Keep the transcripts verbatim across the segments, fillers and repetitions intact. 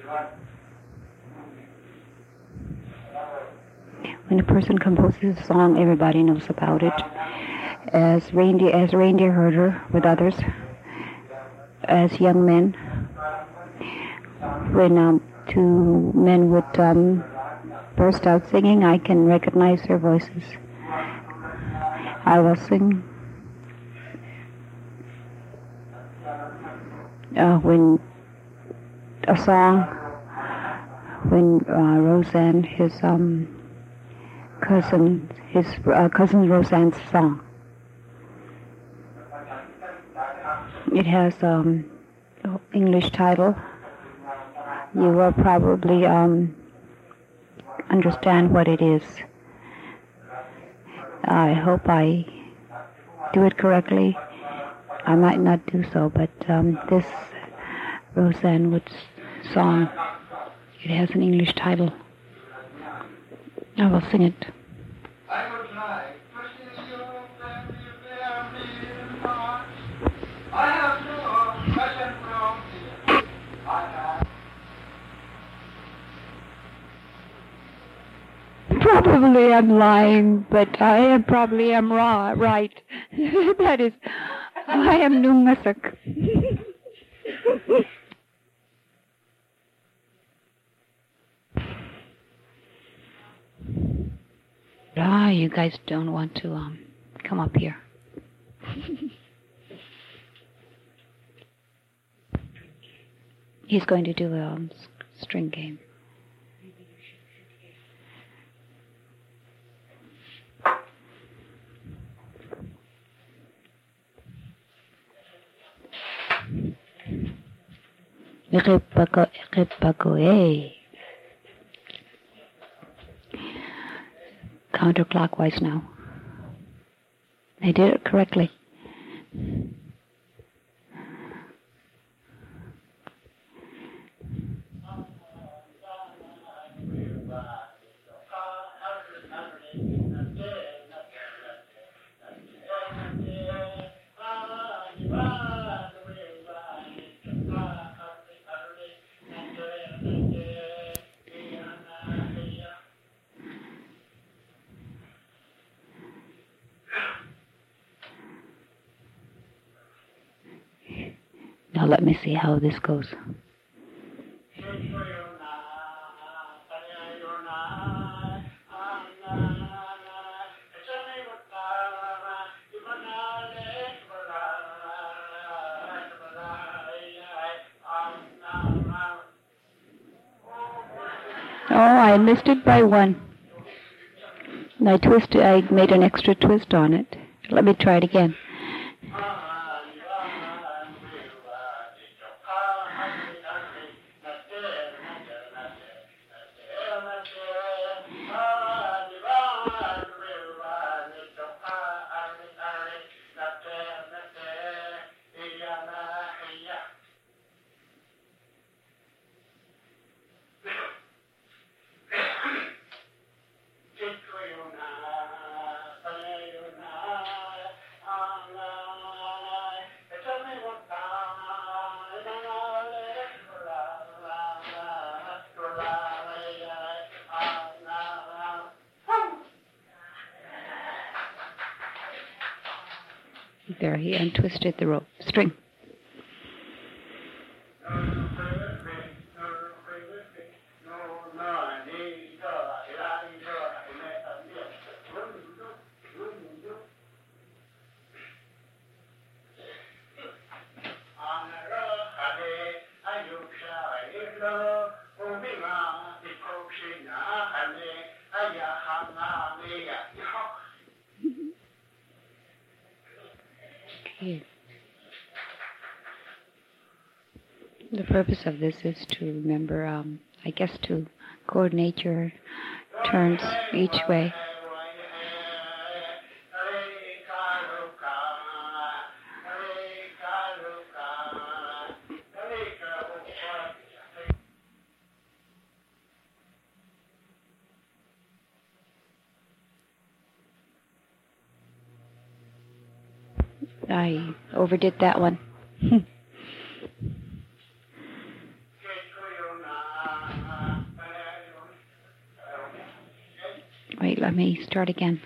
When a person composes a song, everybody knows about it. As reindeer, as reindeer herder with others, as young men, when um, two men would um, burst out singing, I can recognize their voices. I will sing. Uh, when a song, when uh, Roseanne, his um, cousin, his uh, cousin Roseanne's song. It has um, an English title. You will probably um, understand what it is. I hope I do it correctly. I might not do so, but um, this Roseanne Wood's song, it has an English title. I will sing it. I would like to see you bear me in mind. I have no passion from you. I have. Probably I'm lying, but I am probably am raw, right. That is, I am Nungasuk. Ah, you guys don't want to um come up here. He's going to do a um, string game. Iqipako, iqipako, eh. Counterclockwise now. I did it correctly. Now let me see how this goes. Oh, I missed it by one. And I twisted, I made an extra twist on it. Let me try it again. There, he untwisted the rope string. Okay. The purpose of this is to remember, um, I guess, to coordinate your turns each way. I overdid that one. let me start again.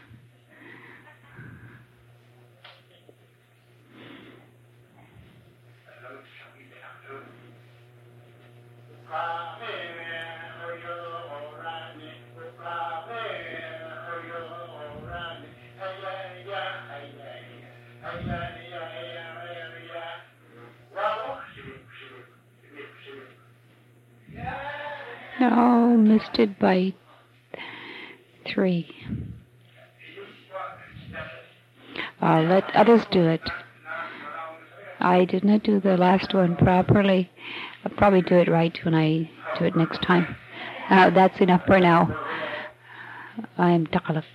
No, missed it by three. Uh, let others do it. I did not do the last one properly. I'll probably do it right when I do it next time. Uh, that's enough for now. I'm Takalaf.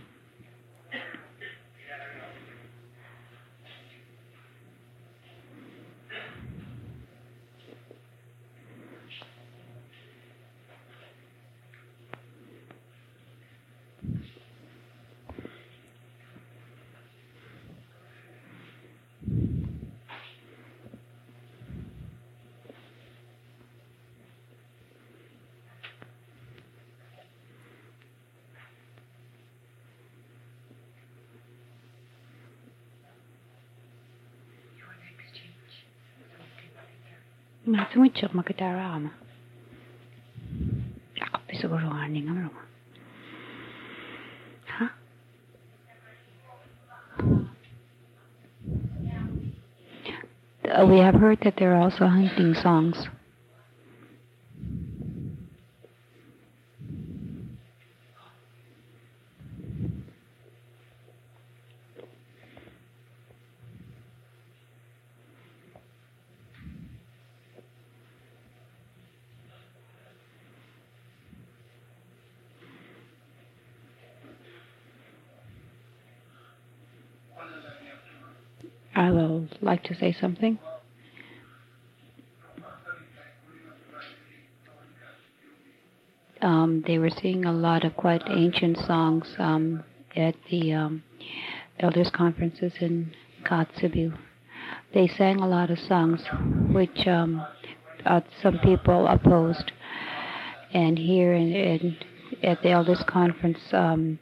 Masumitsok magkatarama. Ako siguro nga nga Huh? Uh, we have heard that there are also hunting songs. I will like to say something. Um, they were singing a lot of quite ancient songs um, at the um, elders' conferences in Kotzebue. They sang a lot of songs which um, uh, some people opposed. And here in, in, at the elders' conference, um,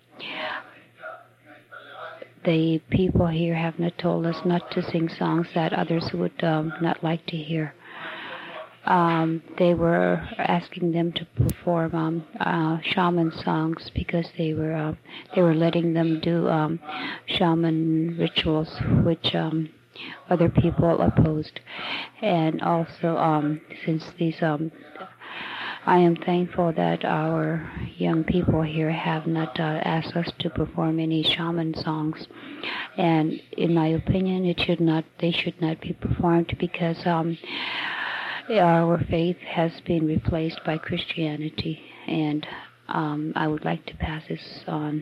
the people here have not told us not to sing songs that others would um, not like to hear. Um, they were asking them to perform um, uh, shaman songs because they were uh, they were letting them do um, shaman rituals, which um, other people opposed. And also, um, since these, um, I am thankful that our young people here have not uh, asked us to perform any shaman songs. And in my opinion, it should not. They should not be performed because. Um, Our faith has been replaced by Christianity, and um, I would like to pass this on.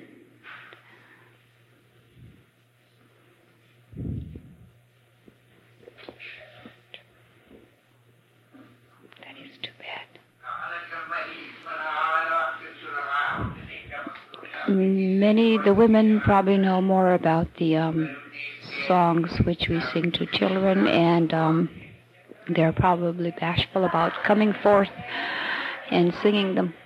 That is too bad. Many, the women probably know more about the um, songs which we sing to children, and um, they're probably bashful about coming forth and singing them.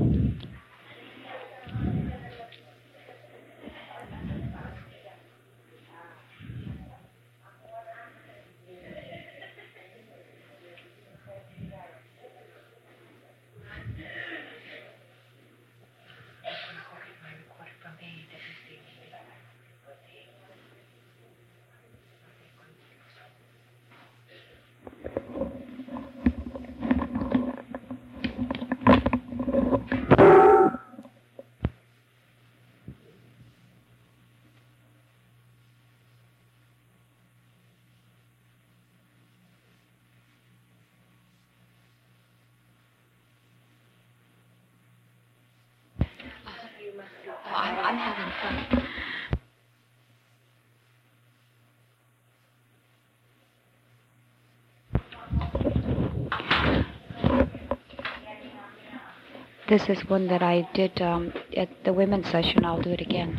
I'm, I'm having fun. This is one that I did um, at the women's session. I'll do it again.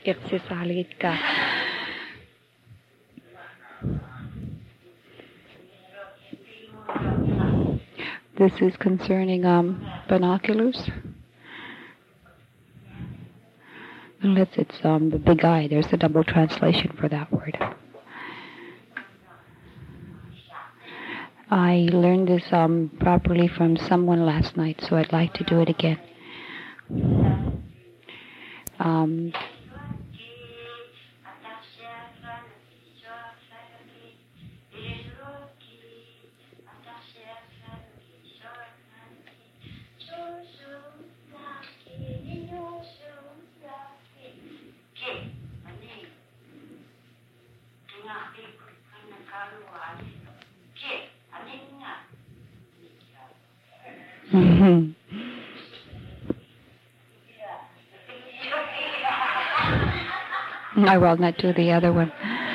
Irsisalit ka. This is concerning um, binoculars. Unless it's um, the big eye, there's a double translation for that word. I learned this um, properly from someone last night, so I'd like to do it again. Um, Mm-hmm. I will not do the other one.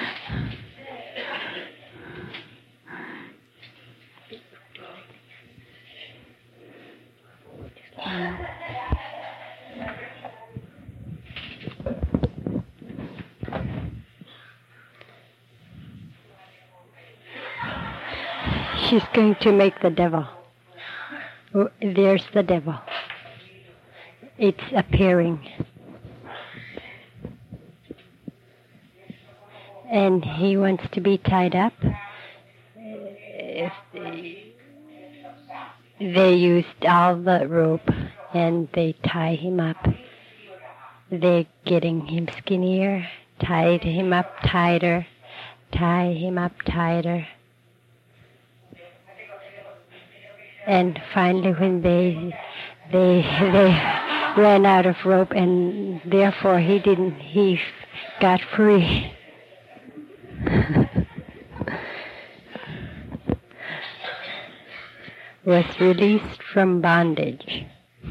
She's going to make the devil. There's the devil. It's appearing. And he wants to be tied up. They used all the rope and they tie him up. They're getting him skinnier, tied him up tighter, tie him up tighter. And finally, when they they they ran out of rope, and therefore he didn't, he got free. Was released from bondage.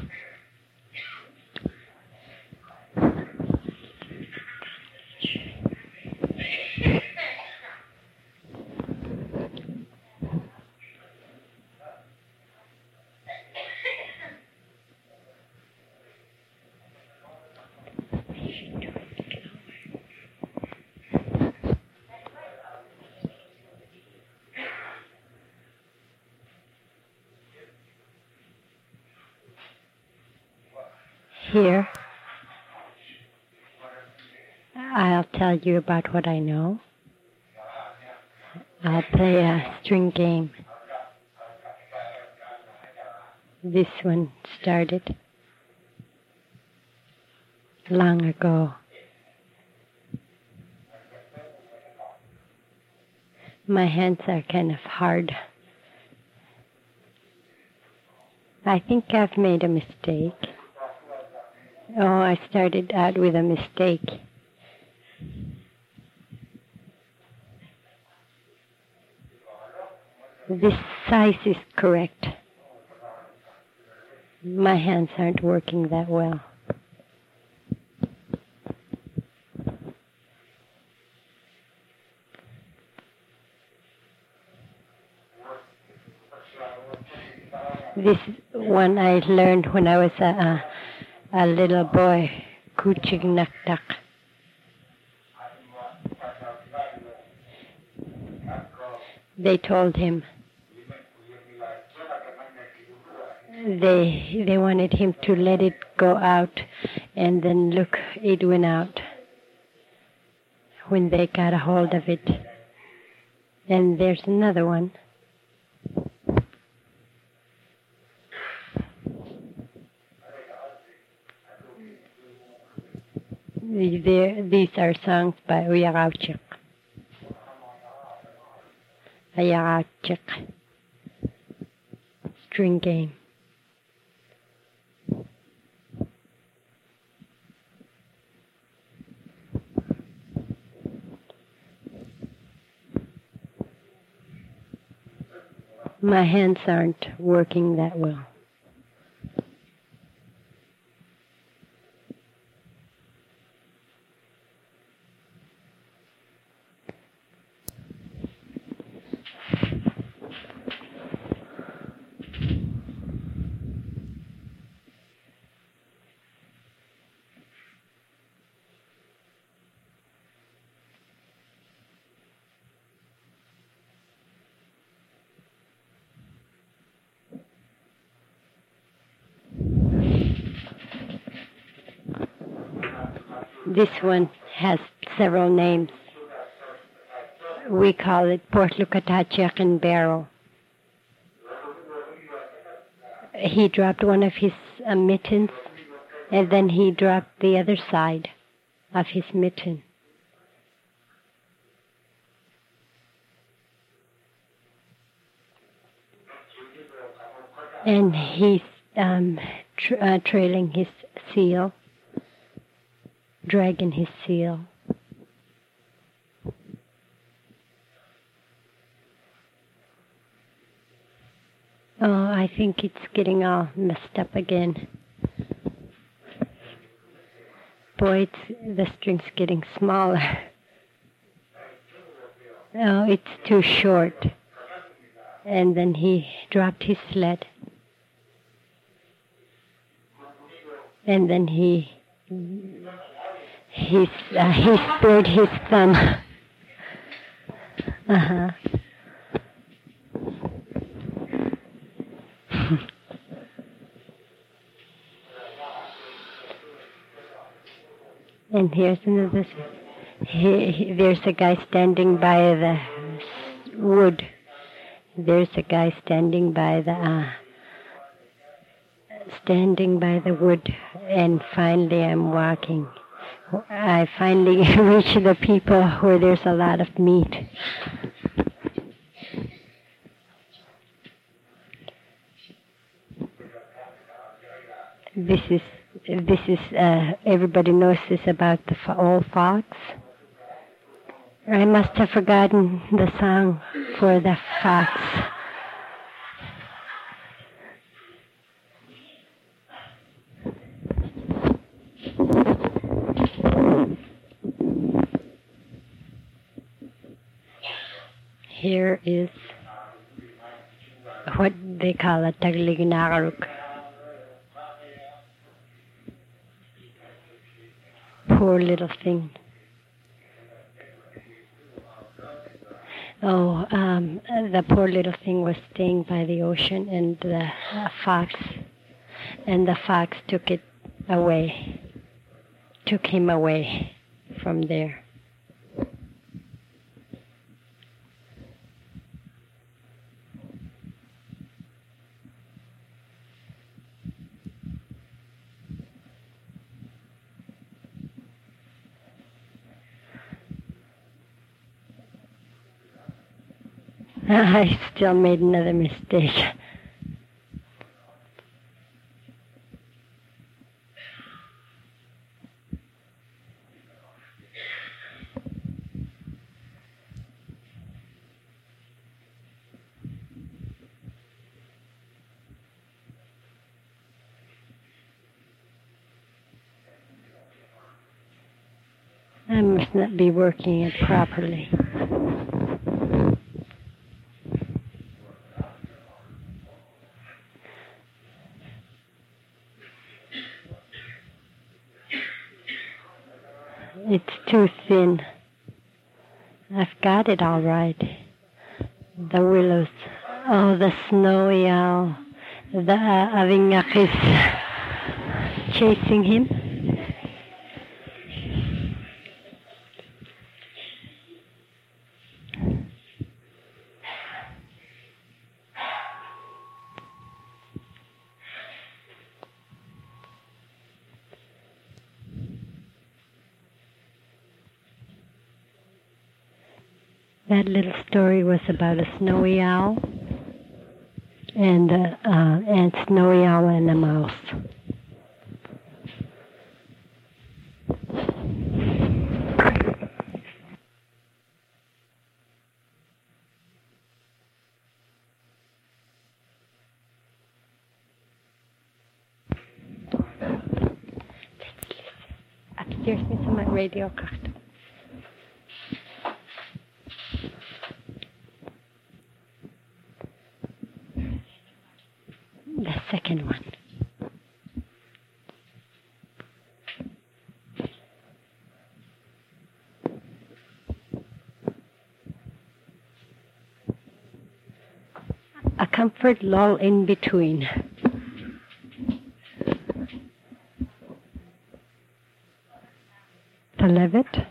Here, I'll tell you about what I know. I'll play a string game. This one started long ago. My hands are kind of hard. I think I've made a mistake. Oh, I started out with a mistake. This size is correct. My hands aren't working that well. This one I learned when I was a, a, a little boy, Kuchig Naktak. They told him they they wanted him to let it go out, and then look, it went out when they got a hold of it. And there's another one. These are songs by Uyarauchik. Uyarauchik. String game. My hands aren't working that well. This one has several names. We call it Port Lukatachak and Barrel. He dropped one of his uh, mittens, and then he dropped the other side of his mitten. And he's um, tra- uh, trailing his seal, dragging his seal. Oh, I think it's getting all messed up again. Boy, it's, the string's getting smaller. Oh, it's too short. And then he dropped his sled. And then he he's, uh, he spared his thumb. Uh-huh. And here's another. He, he, there's a guy standing by the wood. There's a guy standing by the uh, standing by the wood, and finally I'm walking. I finally reach the people where there's a lot of meat. This is this is uh, everybody knows this about the fo- old fox. I must have forgotten the song for the fox. Here is what they call a taglignaruk. Poor little thing. Oh, um, the poor little thing was staying by the ocean, and the uh, fox, and the fox took it away, took him away from there. I still made another mistake. I must not be working it properly. It's too thin. I've got it all right. The willows. Oh, the snowy owl. The uh, Avingak is chasing him. That little story was about a snowy owl and a uh, and snowy owl and a mouse. Upstairs met sa mga radio card. The second one. A comfort lull in between. The Levitt.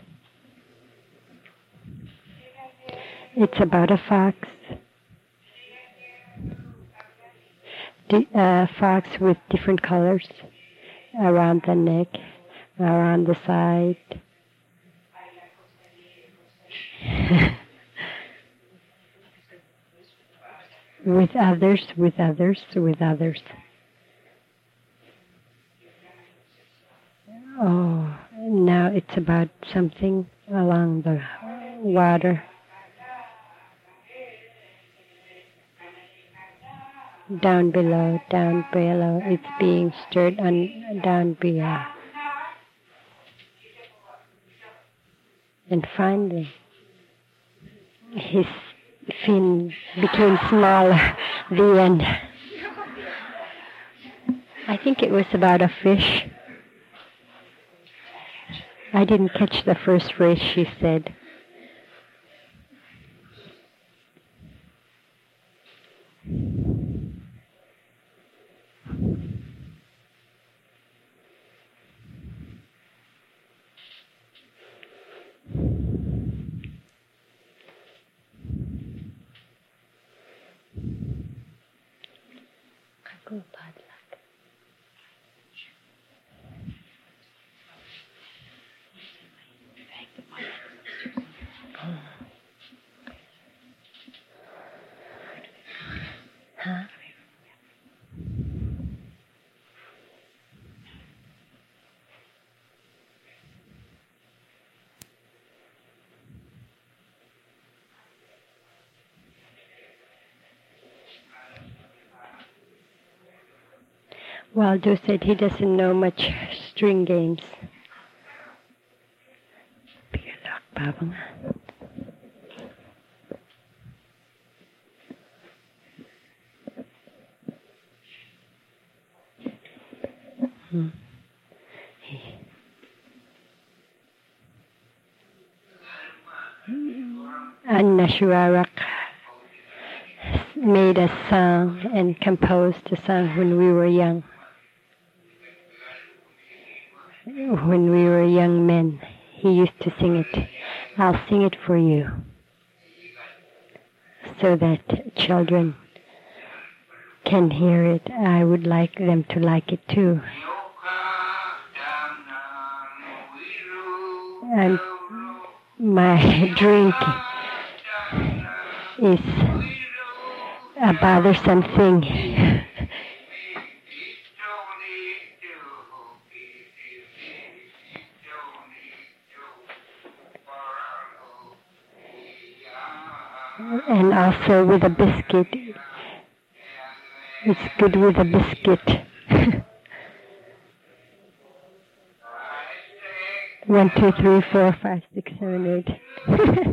It's about a fox. A uh, fox with different colors around the neck, around the side. with others, with others, with others. Oh, now it's about something along the water. Down below, down below, it's being stirred on down below. And finally, his fin became smaller, the end. I think it was about a fish. I didn't catch the first phrase she said. Huh? Waldo said he doesn't know much string games. Hmm. Anna Shuarak made a song and composed a song when we were young. When we were young men, he used to sing it. I'll sing it for you, so that children can hear it. I would like them to like it too. And my drink is a bothersome thing. And also with a biscuit. It's good with a biscuit. One, two, three, four, five, six, seven, eight.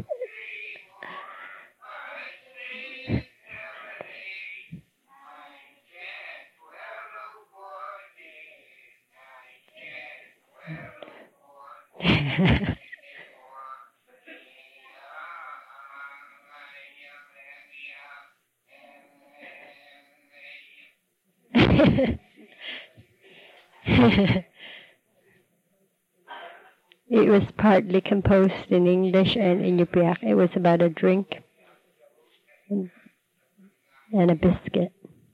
It was partly composed in English and in Inupiaq. It was about a drink and, and a biscuit.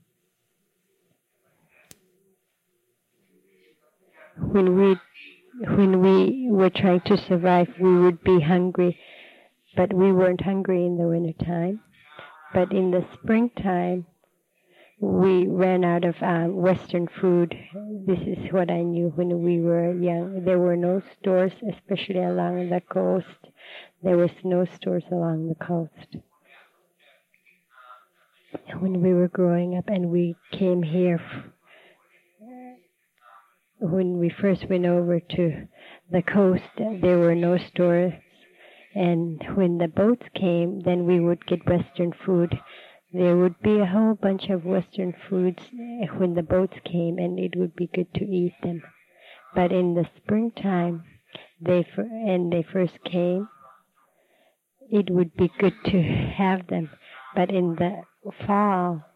When we when we were trying to survive, we would be hungry, but we weren't hungry in the wintertime. But in the springtime, we ran out of um, Western food. This is what I knew when we were young. There were no stores, especially along the coast. There was no stores along the coast. When we were growing up and we came here, when we first went over to the coast, there were no stores. And when the boats came, then we would get Western food. There would be a whole bunch of Western foods when the boats came, and it would be good to eat them. But in the springtime, they and they first came, it would be good to have them. But in the fall,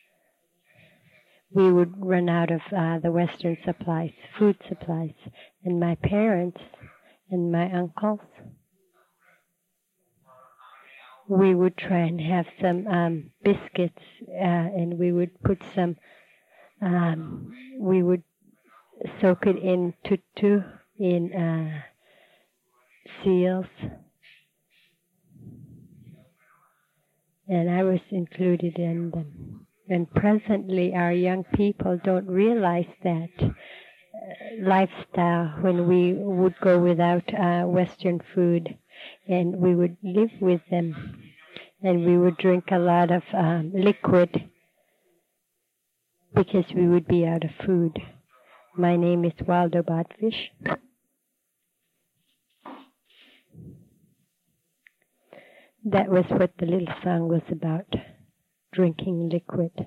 we would run out of uh, the Western supplies, food supplies. And my parents and my uncles. We would try and have some um, biscuits, uh, and we would put some, um, we would soak it in tutu, in uh, seals. And I was included in them. And presently our young people don't realize that uh, lifestyle when we would go without uh, Western food, and we would live with them, and we would drink a lot of um, liquid because we would be out of food. My name is Waldo Botfish. That was what the little song was about, drinking liquid.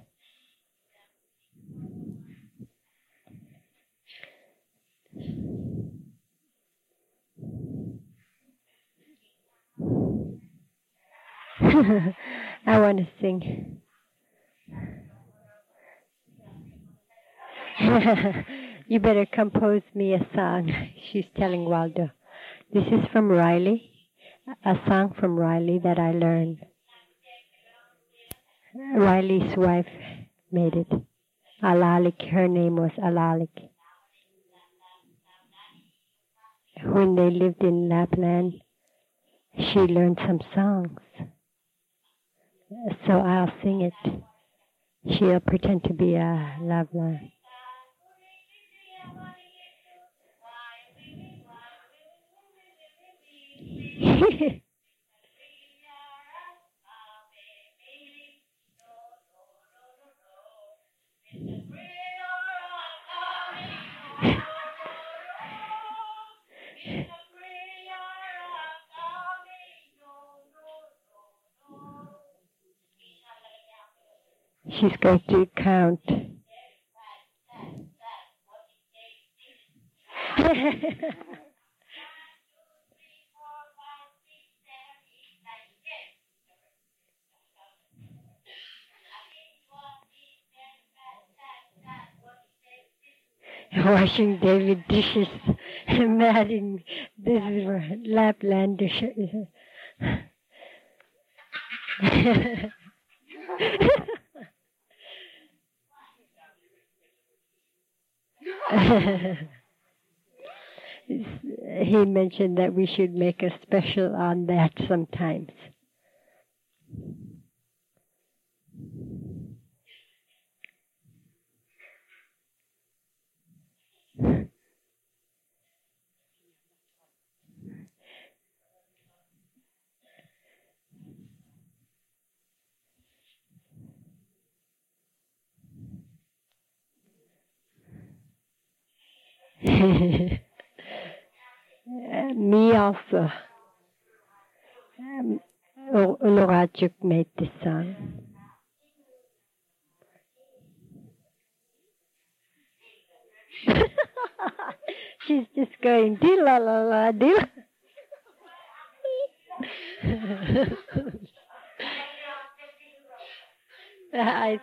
I want to sing. You better compose me a song, she's telling Waldo. This is from Riley, a song from Riley that I learned. Riley's wife made it. Alalik, her name was Alalik. When they lived in Lapland, she learned some songs. So I'll sing it. She'll pretend to be a Lapland. She's going to count. Washing David dishes, marrying this is Lapland dishes. He mentioned that we should make a special on that sometimes. Me also. Um, Olorajuk made this song. She's just going dee la la la dee. I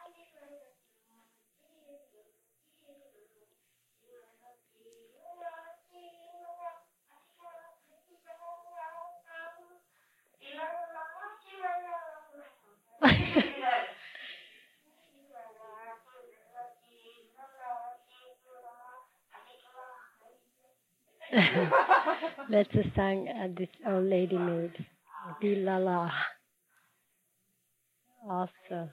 That's a song uh, this old lady made. Bilala. Also.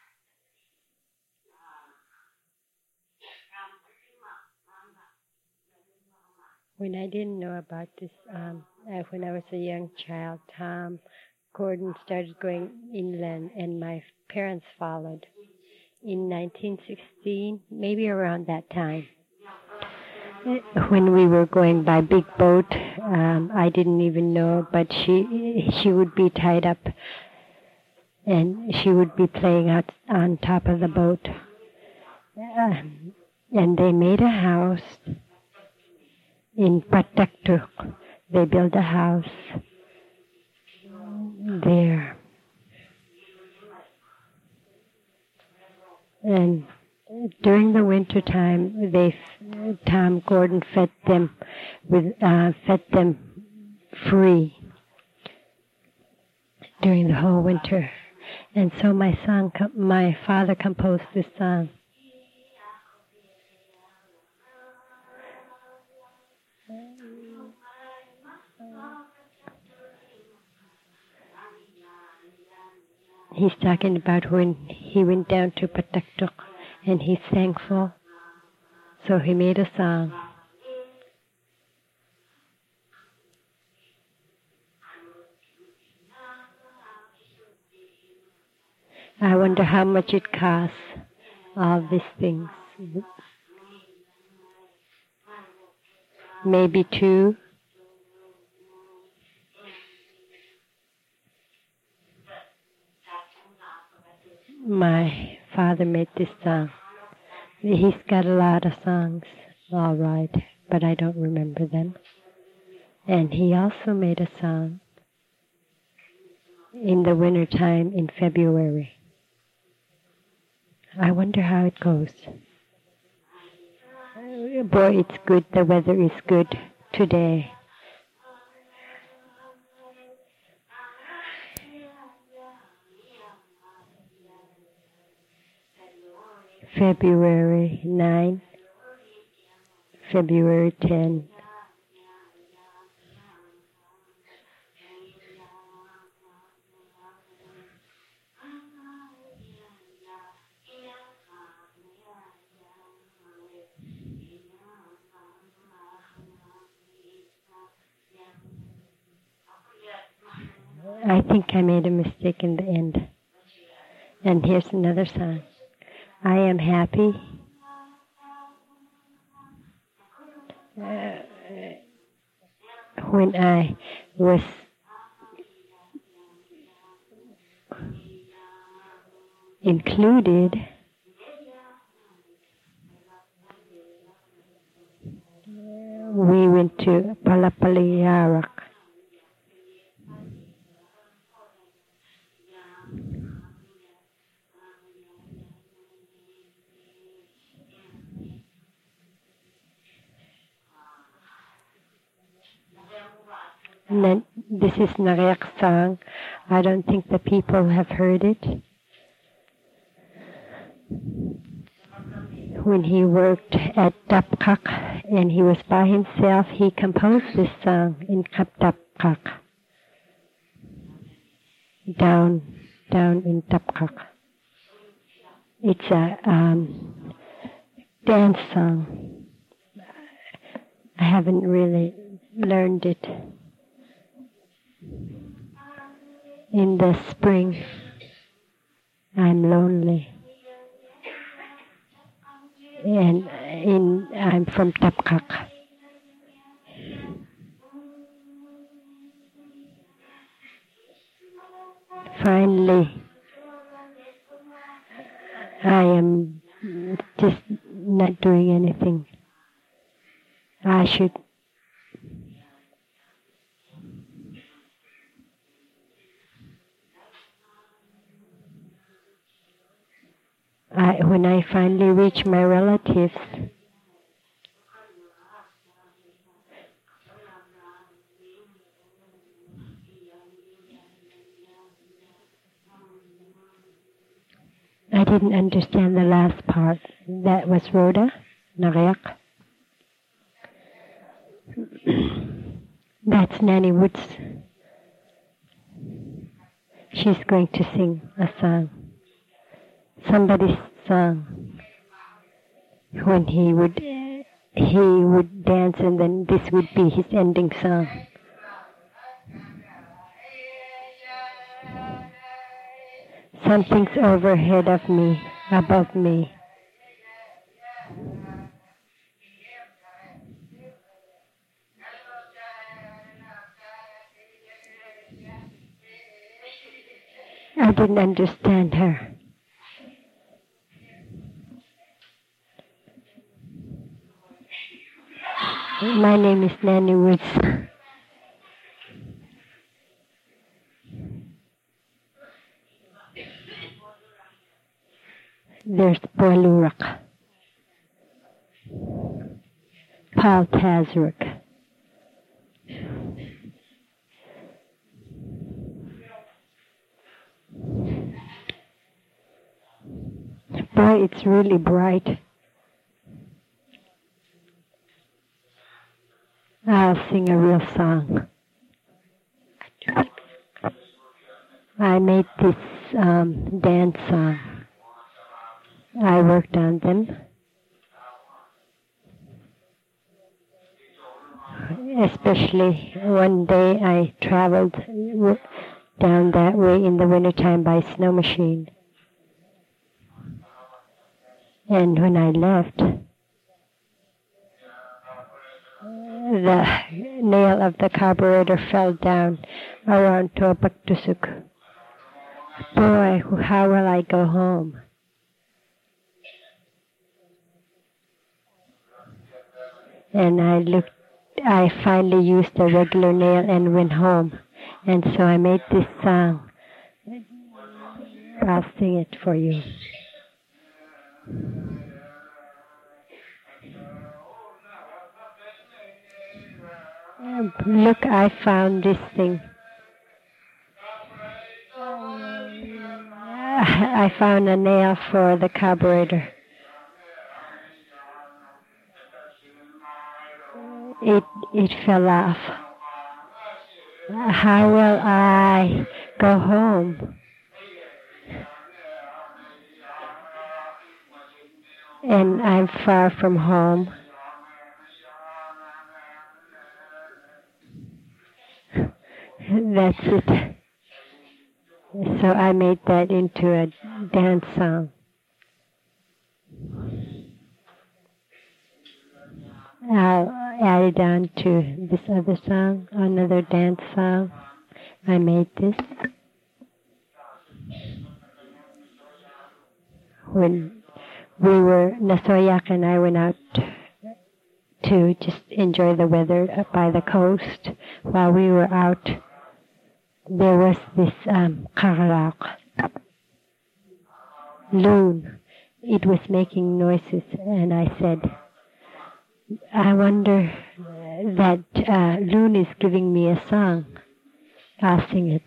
When I didn't know about this, um, uh, when I was a young child, Tom Gordon started going inland, and my parents followed in nineteen sixteen, maybe around that time. When we were going by big boat, um, I didn't even know, but she she would be tied up, and she would be playing out on top of the boat. Um, and they made a house in Pataktuk. They built a house there. And during the winter time, they Tom Gordon fed them with uh, fed them free during the whole winter, and so my song, my father composed this song. He's talking about when he went down to Pataktok and he's thankful. So he made a song. I wonder how much it costs, all these things. Maybe two. My father made this song. He's got a lot of songs, all right, but I don't remember them. And he also made a song in the wintertime in February. I wonder how it goes. Boy, it's good. The weather is good today. February ninth, February tenth. I think I made a mistake in the end. And here's another song. I am happy. Uh, when I was included, we went to Palapaliyarak. And then this is Nariak's song. I don't think the people have heard it. When he worked at Tapkak and he was by himself, he composed this song in Tapkak. Down, down in Tapkak. It's a um, dance song. I haven't really learned it. In the spring, I'm lonely. And in I'm from Tapkak. Finally, I am just not doing anything. I should I, when I finally reach my relatives, I didn't understand the last part. That was Rhoda Nariak. That's Nanny Woods. She's going to sing a song. Somebody's song. When he would he would dance and then this would be his ending song. Something's overhead of me, above me. I didn't understand her. My name is Nanny Woods. There's Boy Lurak. Paul Tazaruk. Boy, it's really bright. I'll sing a real song. I made this um, dance song. I worked on them. Especially one day I traveled down that way in the wintertime by snow machine. And when I left, the nail of the carburetor fell down around Tuapaktusuk. Boy, how will I go home? And I looked, I finally used a regular nail and went home. And so I made this song. I'll sing it for you. Look, I found this thing. I found a nail for the carburetor. It it fell off. How will I go home? And I'm far from home. That's it. So I made that into a dance song. I'll add it on to this other song, another dance song. I made this. When we were, Nasoyak and I went out to just enjoy the weather up by the coast. While we were out, there was this um, karak, loon. It was making noises, and I said, I wonder that uh, loon is giving me a song. I'll sing it.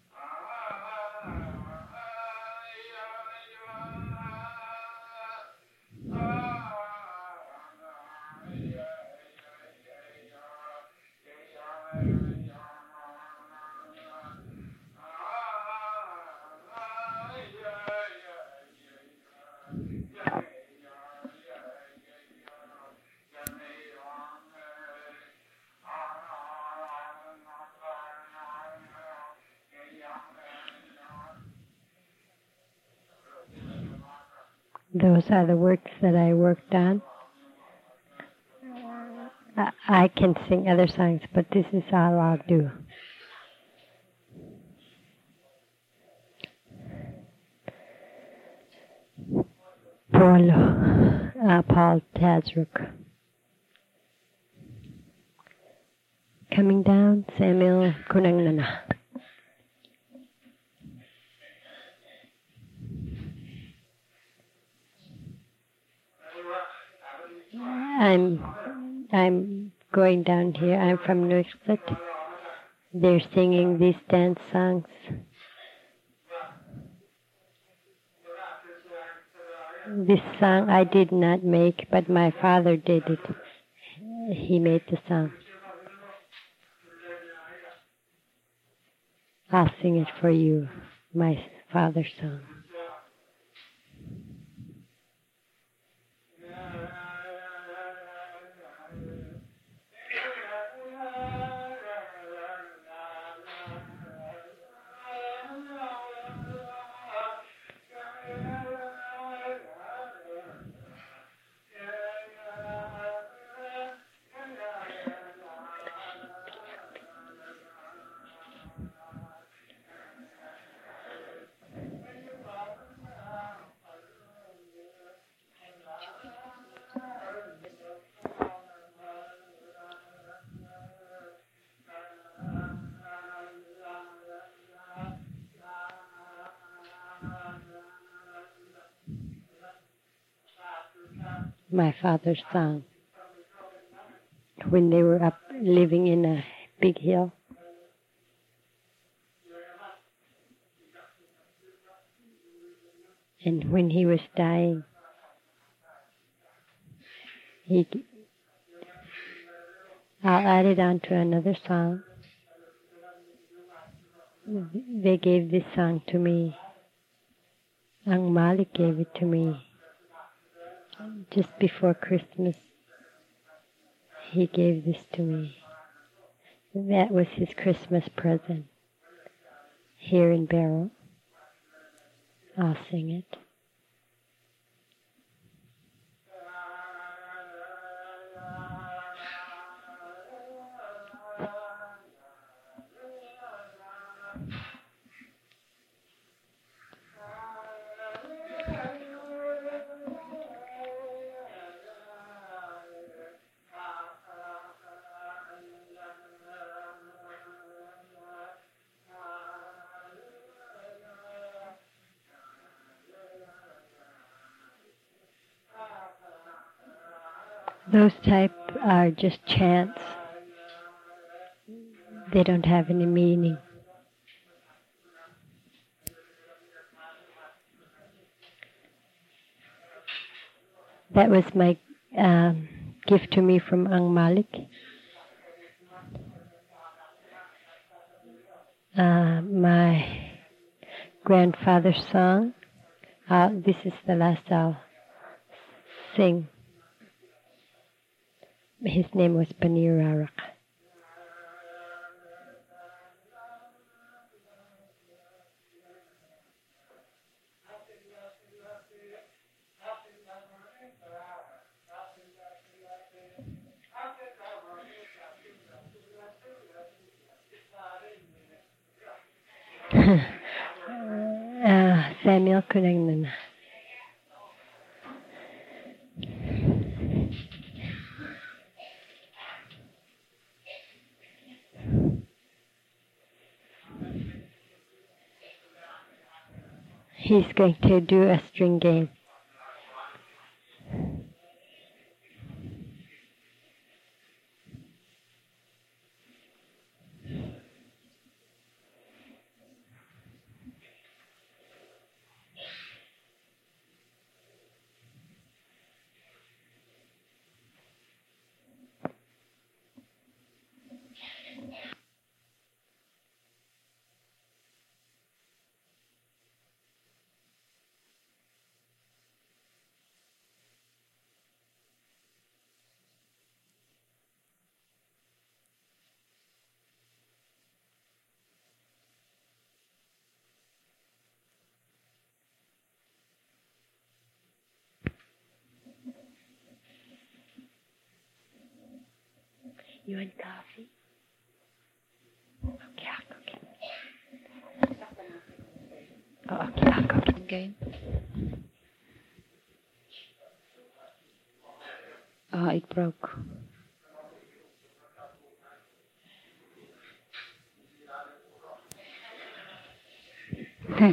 Those are the works that I worked on. I can sing other songs, but this is all I'll do. Polo, uh, Paul Tazaruk. Coming down, Samuel Kunangnana. I'm I'm going down here. I'm from Nuiqsut. They're singing these dance songs. This song I did not make, but my father did it. He made the song. I'll sing it for you, my father's song. My father's song. when they were up living in a big hill. And when he was dying, he, I'll add it on to another song. They gave this song to me. Ang Malik gave it to me just before Christmas. He gave this to me. That was his Christmas present here in Barrow. I'll sing it. Those type are just chants. They don't have any meaning. That was my um, gift to me from Ang Malik. Uh, my grandfather's song. Uh, this is the last I'll sing. His name was Panir Arak. uh, Samuel Kuningman. He's going to do a string game. You want coffee? Okay, I'll cook it. Oh, okay, I'll cook it. Okay. Uh, it broke. Okay.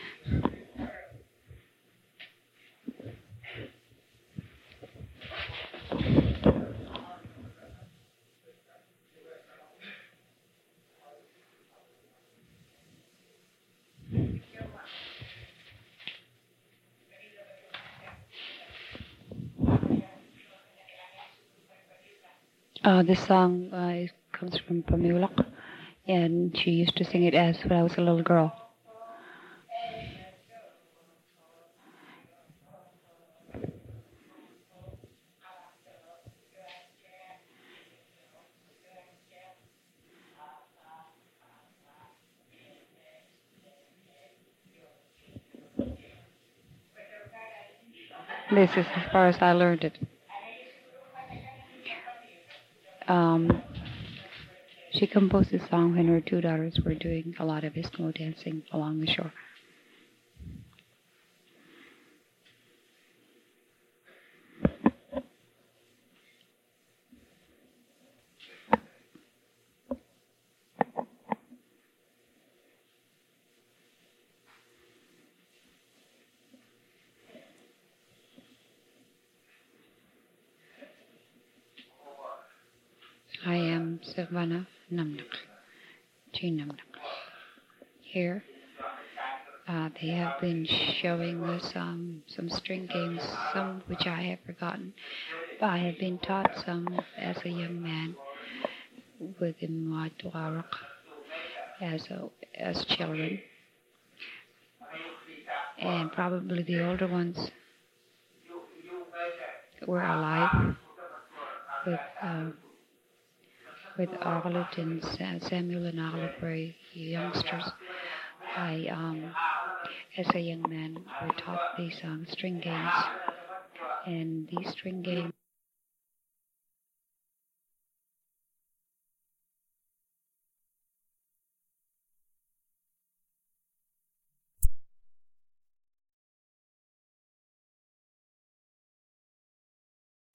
Uh, this song uh, it comes from Pamulak, and she used to sing it as when I was a little girl. This is as far as I learned it. Um, she composed this song when her two daughters were doing a lot of Eskimo dancing along the shore. Savannah Namnak, G Namnak. Here, uh, they have been showing us um, some string games, some which I have forgotten. But I have been taught some as a young man with Imad Tuaraq as a, as children, and probably the older ones were alive with uh, with Arlet and Samuel and Arlet were youngsters. I, um, as a young man, were taught these um, string games, and these string games